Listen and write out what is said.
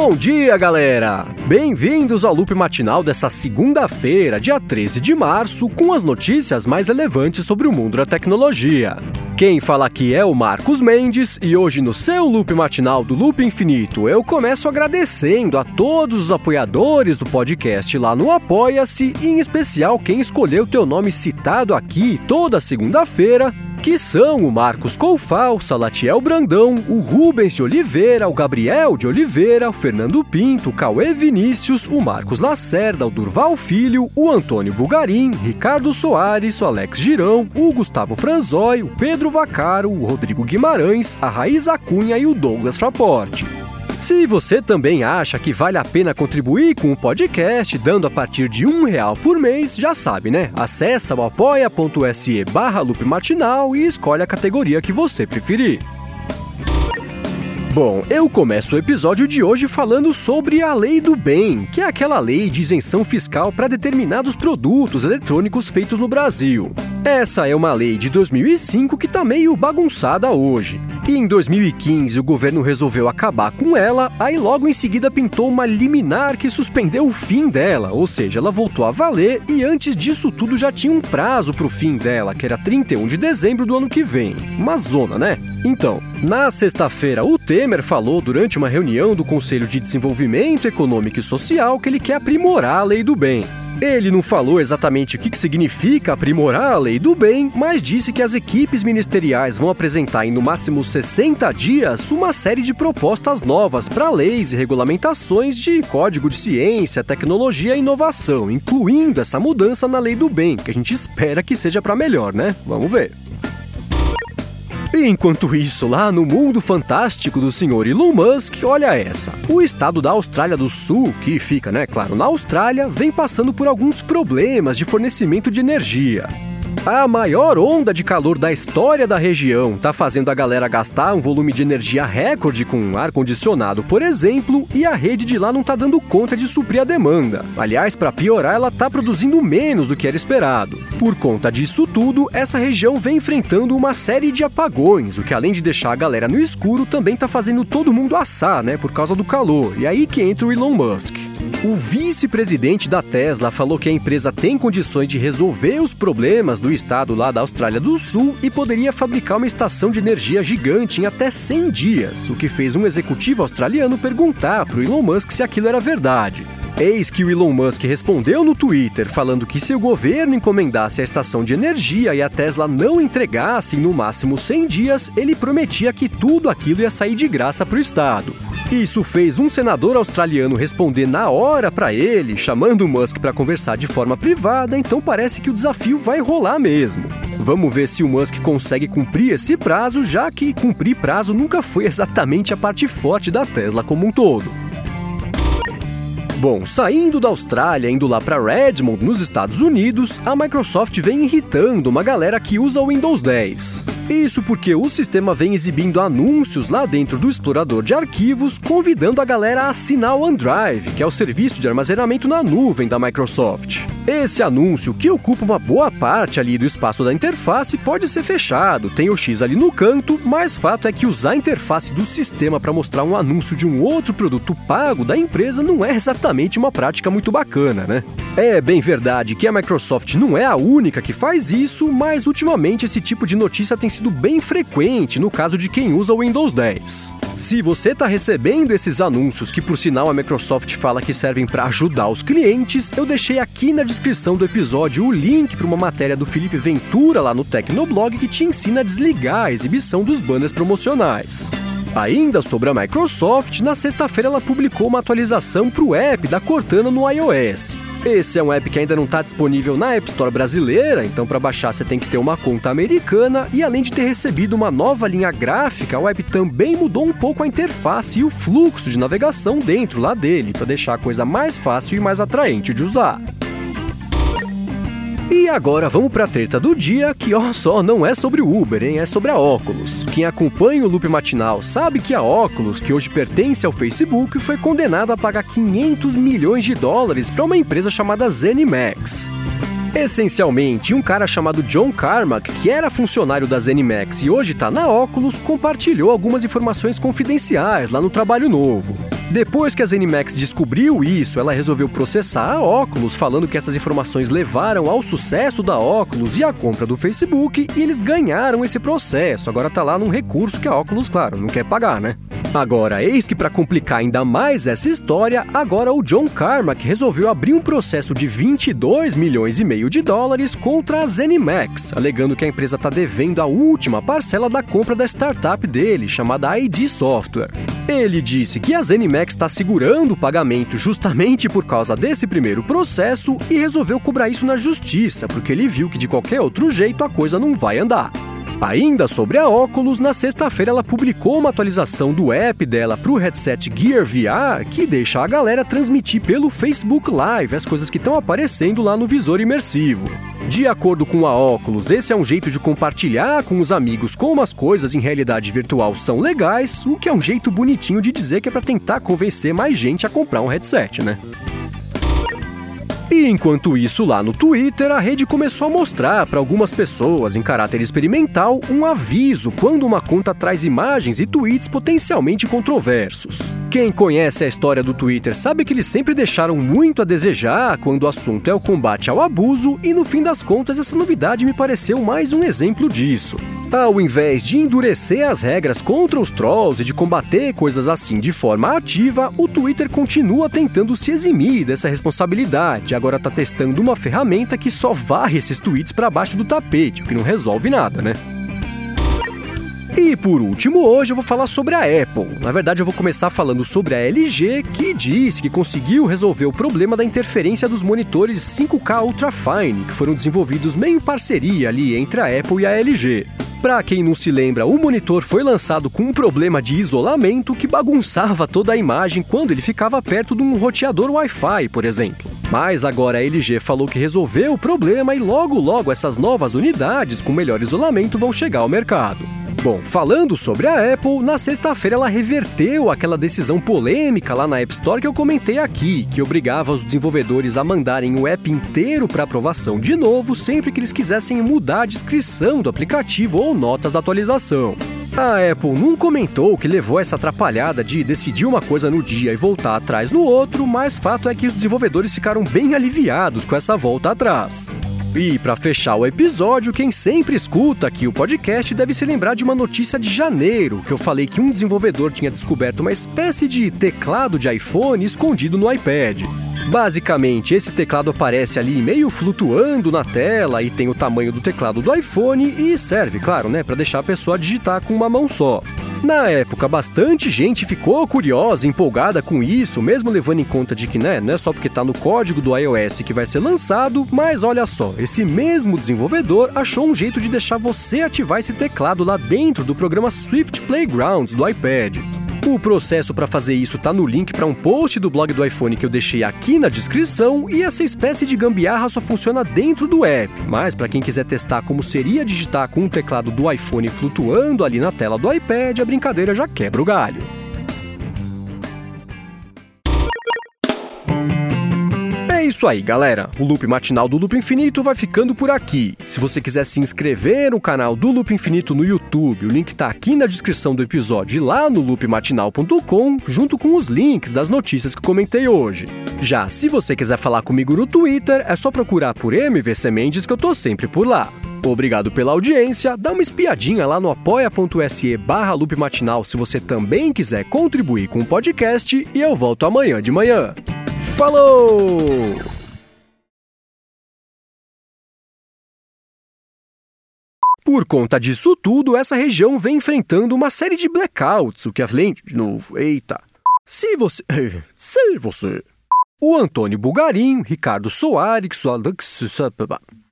Bom dia, galera! Bem-vindos ao Loop Matinal dessa segunda-feira, dia 13 de março, com as notícias mais relevantes sobre o mundo da tecnologia. Quem fala aqui é o Marcos Mendes e hoje no seu Loop Matinal do Loop Infinito eu começo agradecendo a todos os apoiadores do podcast lá no Apoia-se e em especial quem escolheu o teu nome citado aqui toda segunda-feira, que são o Marcos Coufal, Salatiel Brandão, o Rubens de Oliveira, o Gabriel de Oliveira, o Fernando Pinto, o Cauê Vinícius, o Marcos Lacerda, o Durval Filho, o Antônio Bugarim, Ricardo Soares, o Alex Girão, o Gustavo Franzói, o Pedro Vaccaro, o Rodrigo Guimarães, a Raíza Cunha e o Douglas Fraporte. Se você também acha que vale a pena contribuir com o podcast, dando a partir de R$1 por mês, já sabe, né? Acesse o apoia.se/loopmatinal e escolhe a categoria que você preferir. Bom, eu começo o episódio de hoje falando sobre a Lei do Bem, que é aquela lei de isenção fiscal para determinados produtos eletrônicos feitos no Brasil. Essa é uma lei de 2005 que tá meio bagunçada hoje. E em 2015 o governo resolveu acabar com ela, aí logo em seguida pintou uma liminar que suspendeu o fim dela, ou seja, ela voltou a valer e antes disso tudo já tinha um prazo pro fim dela, que era 31 de dezembro do ano que vem. Uma zona, né? Então, na sexta-feira, o Temer falou durante uma reunião do Conselho de Desenvolvimento Econômico e Social que ele quer aprimorar a Lei do Bem. Ele não falou exatamente o que significa aprimorar a Lei do Bem, mas disse que as equipes ministeriais vão apresentar em no máximo 60 dias uma série de propostas novas para leis e regulamentações de código de ciência, tecnologia e inovação, incluindo essa mudança na Lei do Bem, que a gente espera que seja para melhor, né? Vamos ver. E enquanto isso, lá no mundo fantástico do senhor Elon Musk, olha essa. O estado da Austrália do Sul, que fica, né, claro, na Austrália, vem passando por alguns problemas de fornecimento de energia. A maior onda de calor da história da região tá fazendo a galera gastar um volume de energia recorde com ar-condicionado, por exemplo, e a rede de lá não tá dando conta de suprir a demanda. Aliás, para piorar, ela tá produzindo menos do que era esperado. Por conta disso tudo, essa região vem enfrentando uma série de apagões, o que além de deixar a galera no escuro, também tá fazendo todo mundo assar, né, por causa do calor. E aí que entra o Elon Musk. O vice-presidente da Tesla falou que a empresa tem condições de resolver os problemas do estado lá da Austrália do Sul e poderia fabricar uma estação de energia gigante em até 100 dias, o que fez um executivo australiano perguntar para o Elon Musk se aquilo era verdade. Eis que o Elon Musk respondeu no Twitter falando que se o governo encomendasse a estação de energia e a Tesla não entregasse em no máximo 100 dias, ele prometia que tudo aquilo ia sair de graça para o estado. Isso fez um senador australiano responder na hora para ele, chamando o Musk para conversar de forma privada, então parece que o desafio vai rolar mesmo. Vamos ver se o Musk consegue cumprir esse prazo, já que cumprir prazo nunca foi exatamente a parte forte da Tesla como um todo. Bom, saindo da Austrália, indo lá para Redmond, nos Estados Unidos, a Microsoft vem irritando uma galera que usa o Windows 10. Isso porque o sistema vem exibindo anúncios lá dentro do explorador de arquivos, convidando a galera a assinar o OneDrive, que é o serviço de armazenamento na nuvem da Microsoft. Esse anúncio, que ocupa uma boa parte ali do espaço da interface, pode ser fechado, tem o X ali no canto, mas fato é que usar a interface do sistema para mostrar um anúncio de um outro produto pago da empresa não é exatamente uma prática muito bacana, né? É bem verdade que a Microsoft não é a única que faz isso, mas ultimamente esse tipo de notícia tem sido bem frequente no caso de quem usa o Windows 10. Se você está recebendo esses anúncios, que por sinal a Microsoft fala que servem para ajudar os clientes, eu deixei aqui na descrição do episódio o link para uma matéria do Felipe Ventura lá no Tecnoblog que te ensina a desligar a exibição dos banners promocionais. Ainda sobre a Microsoft, na sexta-feira ela publicou uma atualização para o app da Cortana no iOS. Esse é um app que ainda não está disponível na App Store brasileira, então para baixar você tem que ter uma conta americana e além de ter recebido uma nova linha gráfica, o app também mudou um pouco a interface e o fluxo de navegação dentro lá dele, para deixar a coisa mais fácil e mais atraente de usar. E agora vamos para a treta do dia, que ó só, não é sobre o Uber, hein? É sobre a Oculus. Quem acompanha o Loop Matinal sabe que a Oculus, que hoje pertence ao Facebook, foi condenada a pagar $500 milhões para uma empresa chamada ZeniMax. Essencialmente, um cara chamado John Carmack, que era funcionário da ZeniMax e hoje está na Oculus, compartilhou algumas informações confidenciais lá no trabalho novo. Depois que a ZeniMax descobriu isso, ela resolveu processar a Oculus, falando que essas informações levaram ao sucesso da Oculus e à compra do Facebook, e eles ganharam esse processo. Agora tá lá num recurso que a Oculus, claro, não quer pagar, né? Agora, eis que para complicar ainda mais essa história, agora o John Carmack resolveu abrir um processo de 22,5 milhões de dólares contra a ZeniMax, alegando que a empresa está devendo a última parcela da compra da startup dele, chamada ID Software. Ele disse que a ZeniMax está segurando o pagamento justamente por causa desse primeiro processo e resolveu cobrar isso na justiça, porque ele viu que de qualquer outro jeito a coisa não vai andar. Ainda sobre a Oculus, na sexta-feira ela publicou uma atualização do app dela para o headset Gear VR que deixa a galera transmitir pelo Facebook Live as coisas que estão aparecendo lá no visor imersivo. De acordo com a Oculus, esse é um jeito de compartilhar com os amigos como as coisas em realidade virtual são legais, o que é um jeito bonitinho de dizer que é para tentar convencer mais gente a comprar um headset, né? E enquanto isso, lá no Twitter, a rede começou a mostrar para algumas pessoas, em caráter experimental, um aviso quando uma conta traz imagens e tweets potencialmente controversos. Quem conhece a história do Twitter sabe que eles sempre deixaram muito a desejar quando o assunto é o combate ao abuso, e no fim das contas essa novidade me pareceu mais um exemplo disso. Ao invés de endurecer as regras contra os trolls e de combater coisas assim de forma ativa, o Twitter continua tentando se eximir dessa responsabilidade. Agora tá testando uma ferramenta que só varre esses tweets para baixo do tapete, o que não resolve nada, né? E por último, hoje eu vou falar sobre a Apple. Na verdade, eu vou começar falando sobre a LG, que disse que conseguiu resolver o problema da interferência dos monitores 5K Ultrafine, que foram desenvolvidos meio em parceria ali entre a Apple e a LG. Pra quem não se lembra, o monitor foi lançado com um problema de isolamento que bagunçava toda a imagem quando ele ficava perto de um roteador Wi-Fi, por exemplo. Mas agora a LG falou que resolveu o problema e logo essas novas unidades com melhor isolamento vão chegar ao mercado. Bom, falando sobre a Apple, na sexta-feira ela reverteu aquela decisão polêmica lá na App Store que eu comentei aqui, que obrigava os desenvolvedores a mandarem o app inteiro para aprovação de novo sempre que eles quisessem mudar a descrição do aplicativo ou notas da atualização. A Apple não comentou que levou essa atrapalhada de decidir uma coisa no dia e voltar atrás no outro, mas fato é que os desenvolvedores ficaram bem aliviados com essa volta atrás. E para fechar o episódio, quem sempre escuta aqui o podcast deve se lembrar de uma notícia de janeiro, que eu falei que um desenvolvedor tinha descoberto uma espécie de teclado de iPhone escondido no iPad. Basicamente, esse teclado aparece ali meio flutuando na tela e tem o tamanho do teclado do iPhone e serve, claro, né, para deixar a pessoa digitar com uma mão só. Na época, bastante gente ficou curiosa e empolgada com isso, mesmo levando em conta de que, né, não é só porque está no código do iOS que vai ser lançado, mas olha só, esse mesmo desenvolvedor achou um jeito de deixar você ativar esse teclado lá dentro do programa Swift Playgrounds do iPad. O processo para fazer isso tá no link para um post do blog do iPhone que eu deixei aqui na descrição, e essa espécie de gambiarra só funciona dentro do app, mas para quem quiser testar como seria digitar com um teclado do iPhone flutuando ali na tela do iPad, a brincadeira já quebra o galho. É isso aí, galera. O Loop Matinal do Loop Infinito vai ficando por aqui. Se você quiser se inscrever no canal do Loop Infinito no YouTube, o link tá aqui na descrição do episódio e lá no loopmatinal.com, junto com os links das notícias que comentei hoje. Já se você quiser falar comigo no Twitter, é só procurar por MVC Mendes que eu tô sempre por lá. Obrigado pela audiência, dá uma espiadinha lá no apoia.se/loopmatinal se você também quiser contribuir com o podcast, e eu volto amanhã de manhã. Falou! Por conta disso tudo, essa região vem enfrentando uma série de blackouts, o que além de novo, eita. Se você... O Antônio Bugarim, Ricardo Soares,